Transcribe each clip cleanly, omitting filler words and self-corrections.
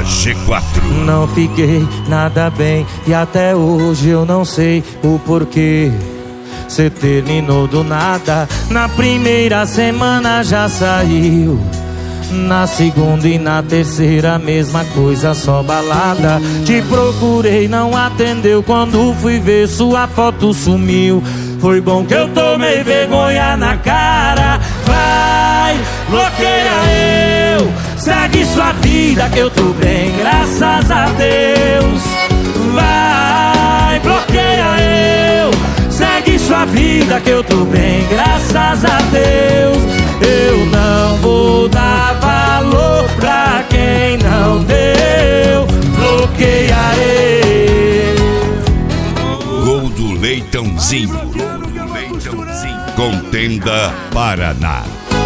G4. Não fiquei nada bem e até hoje eu não sei o porquê. Cê terminou do nada, na primeira semana já saiu. Na segunda e na terceira mesma coisa, só balada. Te procurei, não atendeu, quando fui ver sua foto sumiu. Foi bom que eu tomei vergonha na cara. Vai, bloqueia eu, segue sua vida que eu tô bem, graças a Deus. Vai, bloqueia eu, segue sua vida que eu tô bem, graças a Deus. Eu não vou dar valor pra quem não deu. Bloqueia eu. Gol do Leitãozinho. Contenda Paraná.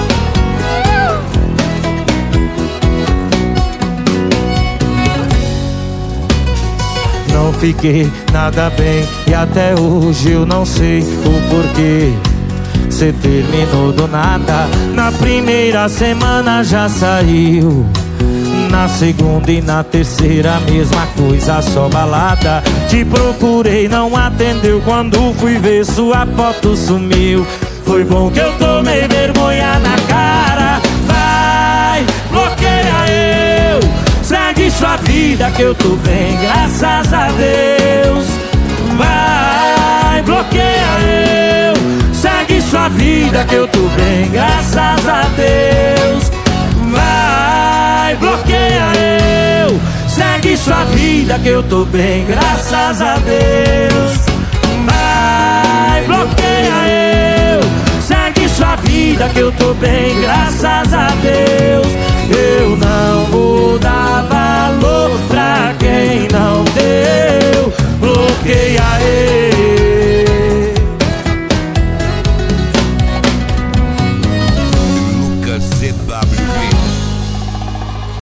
Não fiquei nada bem e até hoje eu não sei o porquê. Cê terminou do nada, na primeira semana já saiu. Na segunda e na terceira mesma coisa, só balada. Te procurei, não atendeu, quando fui ver sua foto sumiu. Foi bom que eu tomei vergonha na cara. Vai, bloqueia eu, segue sua vida que eu tô bem, graças a Deus. Vai, bloqueia eu, segue sua vida que eu tô bem, graças a Deus. Vai, bloqueia eu, segue sua vida que eu tô bem, graças a Deus. Vai, bloqueia eu, segue sua vida que eu tô bem,